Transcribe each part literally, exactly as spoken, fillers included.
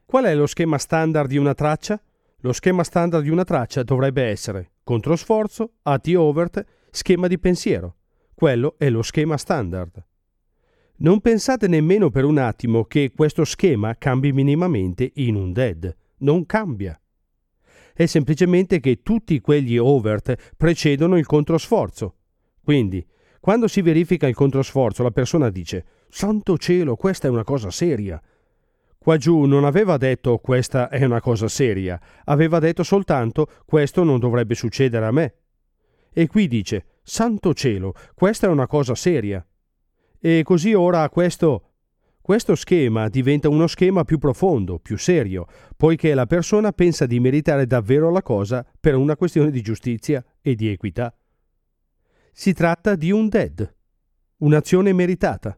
Qual è lo schema standard di una traccia? Lo schema standard di una traccia dovrebbe essere controsforzo, A T overt, schema di pensiero. Quello è lo schema standard. Non pensate nemmeno per un attimo che questo schema cambi minimamente in un dead. Non cambia. È semplicemente che tutti quegli overt precedono il controsforzo. Quindi, quando si verifica il controsforzo, la persona dice «Santo cielo, questa è una cosa seria». Qua giù non aveva detto «questa è una cosa seria», aveva detto soltanto «questo non dovrebbe succedere a me». E qui dice «Santo cielo, questa è una cosa seria». E così ora questo, questo schema diventa uno schema più profondo, più serio, poiché la persona pensa di meritare davvero la cosa per una questione di giustizia e di equità. Si tratta di un dead, un'azione meritata.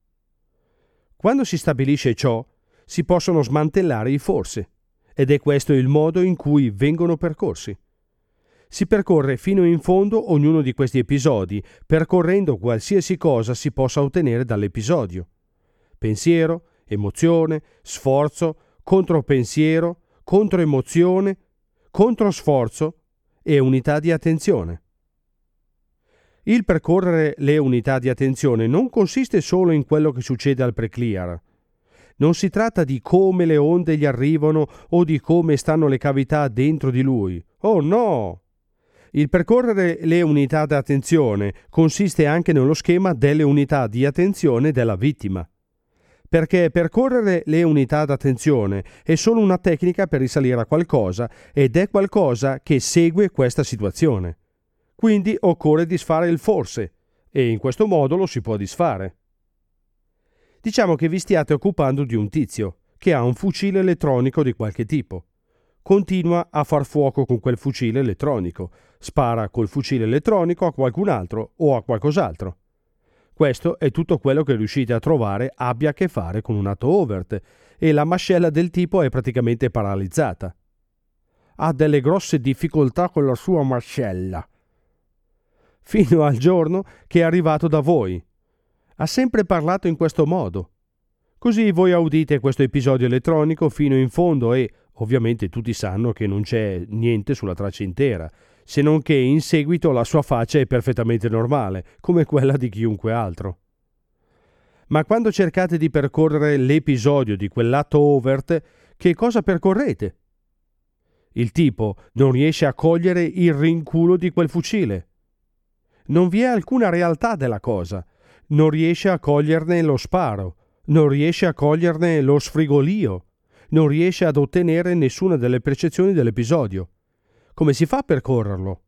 Quando si stabilisce ciò, si possono smantellare i forse, ed è questo il modo in cui vengono percorsi. Si percorre fino in fondo ognuno di questi episodi, percorrendo qualsiasi cosa si possa ottenere dall'episodio. Pensiero, emozione, sforzo, contropensiero, controemozione, controsforzo e unità di attenzione. Il percorrere le unità di attenzione non consiste solo in quello che succede al preclear. Non si tratta di come le onde gli arrivano o di come stanno le cavità dentro di lui. Oh no! Il percorrere le unità di attenzione consiste anche nello schema delle unità di attenzione della vittima. Perché percorrere le unità d'attenzione è solo una tecnica per risalire a qualcosa ed è qualcosa che segue questa situazione. Quindi occorre disfare il forse e in questo modo lo si può disfare. Diciamo che vi stiate occupando di un tizio che ha un fucile elettronico di qualche tipo. Continua a far fuoco con quel fucile elettronico, spara col fucile elettronico a qualcun altro o a qualcos'altro. Questo è tutto quello che riuscite a trovare abbia a che fare con un atto overt e la mascella del tipo è praticamente paralizzata. Ha delle grosse difficoltà con la sua mascella. Fino al giorno che è arrivato da voi. Ha sempre parlato in questo modo. Così voi audite questo episodio elettronico fino in fondo e, ovviamente, tutti sanno che non c'è niente sulla traccia intera, se non che in seguito la sua faccia è perfettamente normale, come quella di chiunque altro. Ma quando cercate di percorrere l'episodio di quell'atto overt, che cosa percorrete? Il tipo non riesce a cogliere il rinculo di quel fucile. Non vi è alcuna realtà della cosa, non riesce a coglierne lo sparo, non riesce a coglierne lo sfrigolio, non riesce ad ottenere nessuna delle percezioni dell'episodio. Come si fa a percorrerlo?